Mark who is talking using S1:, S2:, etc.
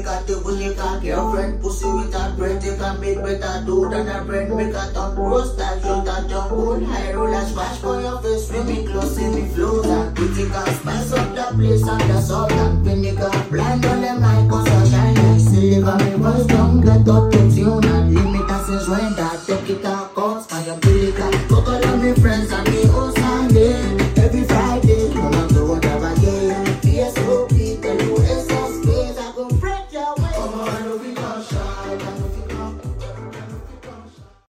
S1: got the bully got girlfriend pussy with a bread. They can make better do than a bread. Make a top roast that shoot that jump good. High roller smash for your face. When me close in me flow that pretty can spice up the place and the salt and vinegar. Blind on them like us a shine like silver. Me voice don't get up to tune and limit us is when that take it out cause my umbilical.